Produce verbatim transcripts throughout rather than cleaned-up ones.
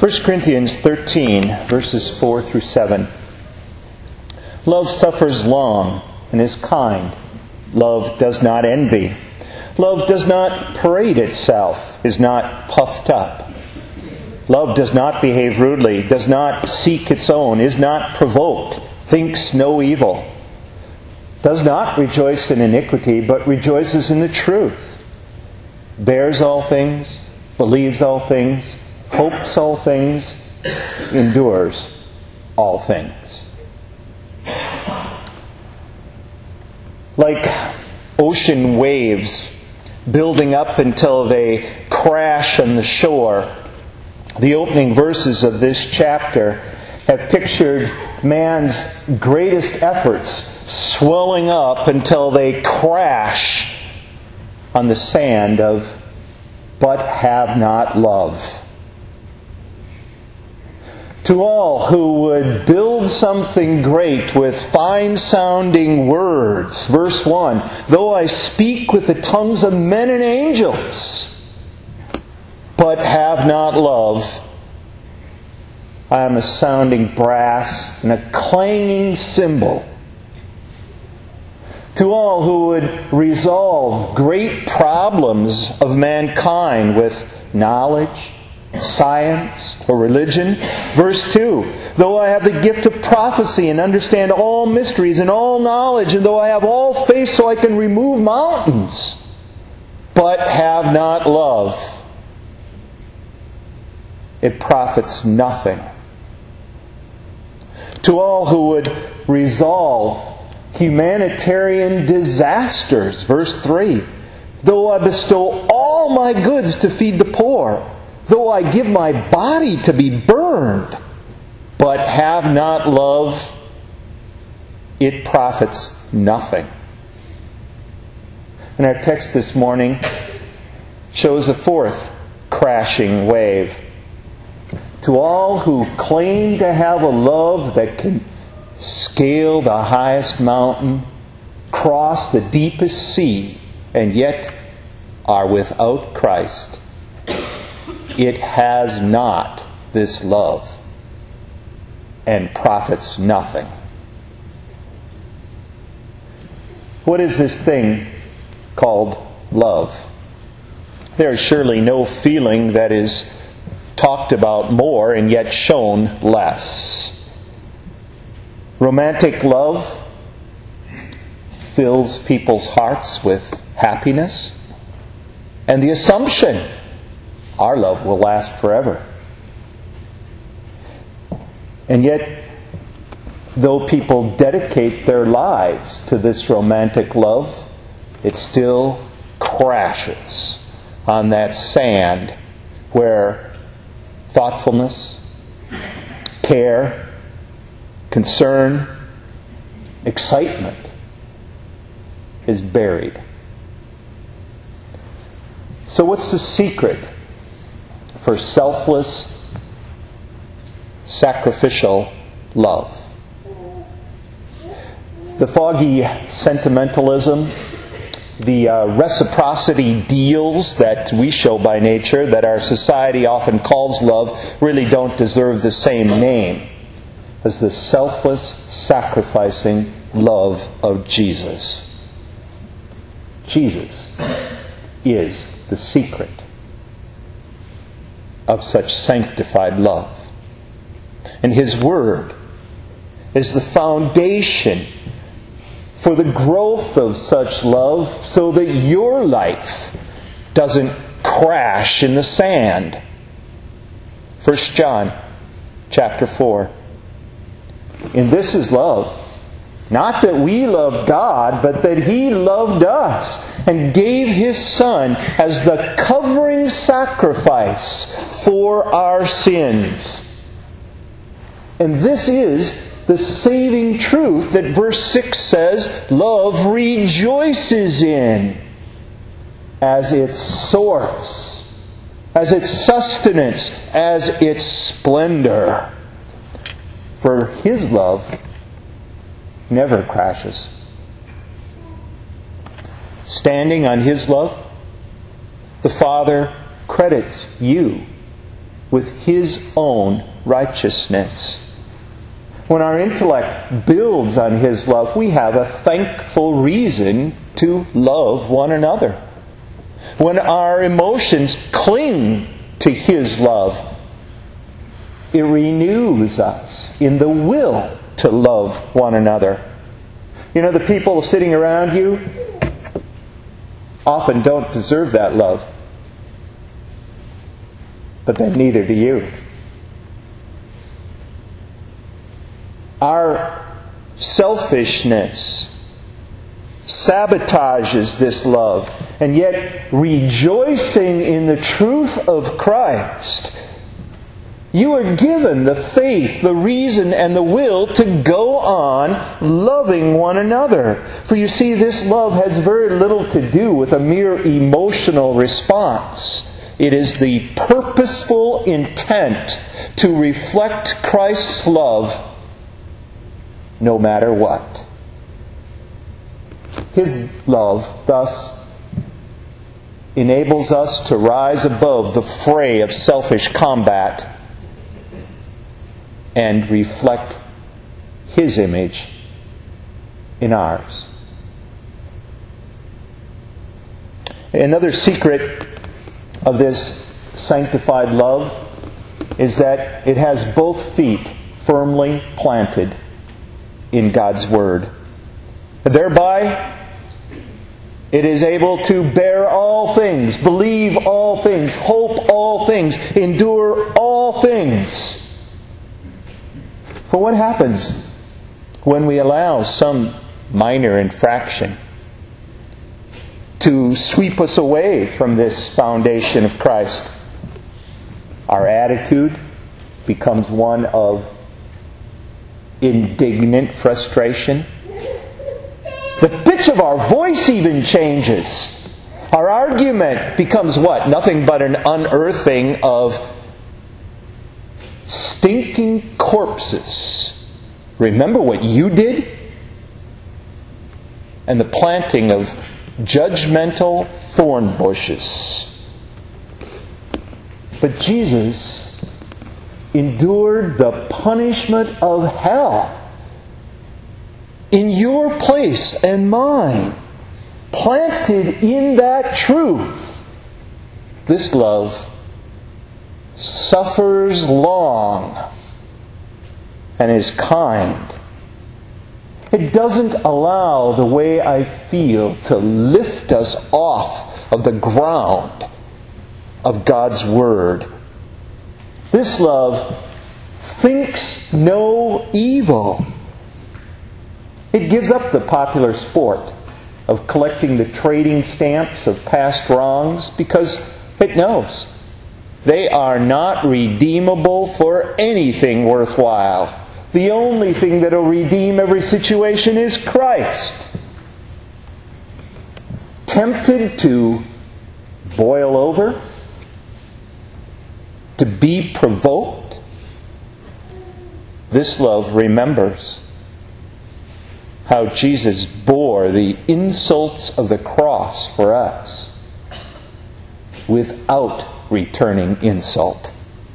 First Corinthians thirteen, verses four through seven. Love suffers long and is kind. Love does not envy. Love does not parade itself, is not puffed up. Love does not behave rudely, does not seek its own, is not provoked, thinks no evil, does not rejoice in iniquity, but rejoices in the truth, bears all things, believes all things, hopes all things, endures all things. Like ocean waves building up until they crash on the shore, the opening verses of this chapter have pictured man's greatest efforts swelling up until they crash on the sand of "but have not love." To all who would build something great with fine-sounding words, verse one, "Though I speak with the tongues of men and angels, but have not love, I am a sounding brass and a clanging cymbal." To all who would resolve great problems of mankind with knowledge, science, or religion, verse two, "Though I have the gift of prophecy and understand all mysteries and all knowledge, and though I have all faith so I can remove mountains, but have not love, it profits nothing." To all who would resolve humanitarian disasters, verse three, "Though I bestow all my goods to feed the poor, though I give my body to be burned, but have not love, it profits nothing." And our text this morning shows a fourth crashing wave. To all who claim to have a love that can scale the highest mountain, cross the deepest sea, and yet are without Christ, it has not this love and profits nothing. What is this thing called love? There is surely no feeling that is talked about more and yet shown less. Romantic love fills people's hearts with happiness and the assumption our love will last forever. And yet, though people dedicate their lives to this romantic love, it still crashes on that sand where thoughtfulness, care, concern, excitement is buried. So what's the secret for selfless, sacrificial love? The foggy sentimentalism, the uh, reciprocity deals that we show by nature, that our society often calls love, really don't deserve the same name as the selfless, sacrificing love of Jesus. Jesus is the secret of such sanctified love. And His Word is the foundation for the growth of such love, so that your life doesn't crash in the sand. First John chapter four. And this is love. Not that we loved God, but that He loved us and gave His Son as the covering sacrifice for our sins. And this is the saving truth that verse six says love rejoices in as its source, as its sustenance, as its splendor. For His love never crashes. Standing on His love, the Father credits you with His own righteousness. When our intellect builds on His love, we have a thankful reason to love one another. When our emotions cling to His love, it renews us in the will to love one another. You know, the people sitting around you often don't deserve that love. But then neither do you. Our selfishness sabotages this love, and yet rejoicing in the truth of Christ, you are given the faith, the reason, and the will to go on loving one another. For you see, this love has very little to do with a mere emotional response. It is the purposeful intent to reflect Christ's love no matter what. His love thus enables us to rise above the fray of selfish combat and reflect His image in ours. Another secret of this sanctified love is that it has both feet firmly planted in God's Word. Thereby, it is able to bear all things, believe all things, hope all things, endure all things. For what happens when we allow some minor infraction to sweep us away from this foundation of Christ? Our attitude becomes one of indignant frustration. The pitch of our voice even changes. Our argument becomes what? Nothing but an unearthing of stinking corpses. Remember what you did? And the planting of judgmental thorn bushes. But Jesus endured the punishment of hell in your place and mine, planted in that truth. This love suffers long and is kind. It doesn't allow the way I feel to lift us off of the ground of God's Word. This love thinks no evil. It gives up the popular sport of collecting the trading stamps of past wrongs because it knows they are not redeemable for anything worthwhile. The only thing that will redeem every situation is Christ. Tempted to boil over, to be provoked, this love remembers how Jesus bore the insults of the cross for us without returning insult.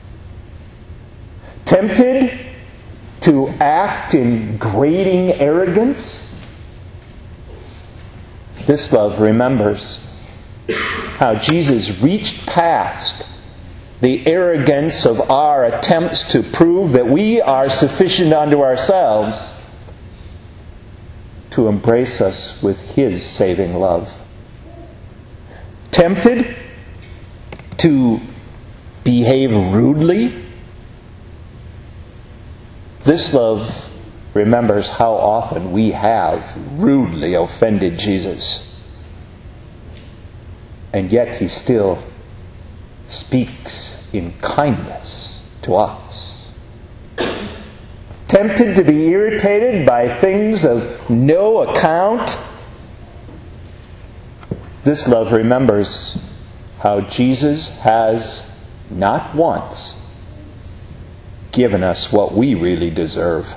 Tempted to act in grating arrogance, this love remembers how Jesus reached past the arrogance of our attempts to prove that we are sufficient unto ourselves to embrace us with His saving love. Tempted to behave rudely, this love remembers how often we have rudely offended Jesus. And yet He still speaks in kindness to us. Tempted to be irritated by things of no account, this love remembers how Jesus has not once given us what we really deserve.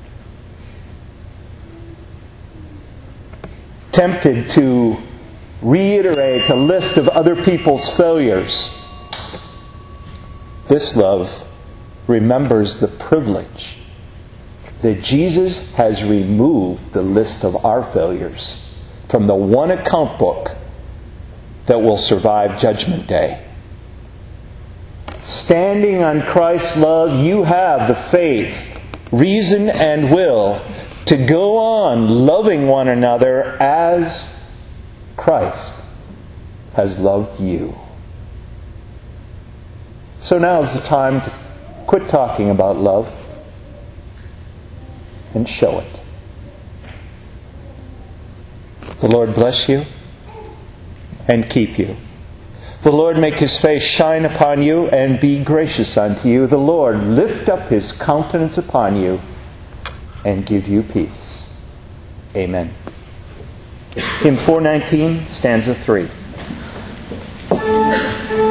Tempted to reiterate a list of other people's failures This love remembers the privilege that Jesus has removed the list of our failures from the one account book that will survive Judgment Day. Standing on Christ's love, you have the faith, reason, and will to go on loving one another as Christ has loved you. So now is the time to quit talking about love and show it. The Lord bless you and keep you. The Lord make His face shine upon you and be gracious unto you. The Lord lift up His countenance upon you and give you peace. Amen. Hymn four nineteen, stanza three.